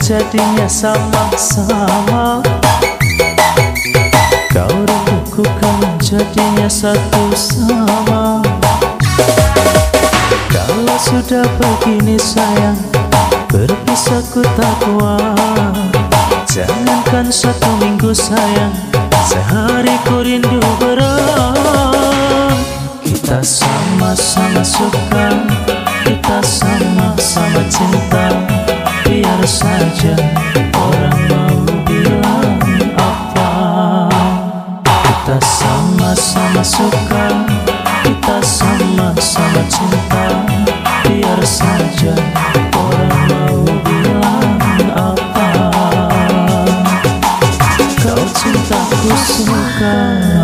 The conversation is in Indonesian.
jadinya sama-sama. Kau rinduku kan jadinya satu sama. Kalau sudah begini sayang, berpisah ku tak kuat. Jangankan 1 minggu sayang, sehari ku rindu berat. Kita sama-sama suka, kita sama-sama cinta. Biar saja orang mau bilang apa. Kita sama-sama suka, kita sama-sama cinta. Biar saja orang mau bilang apa. Kau cintaku suka.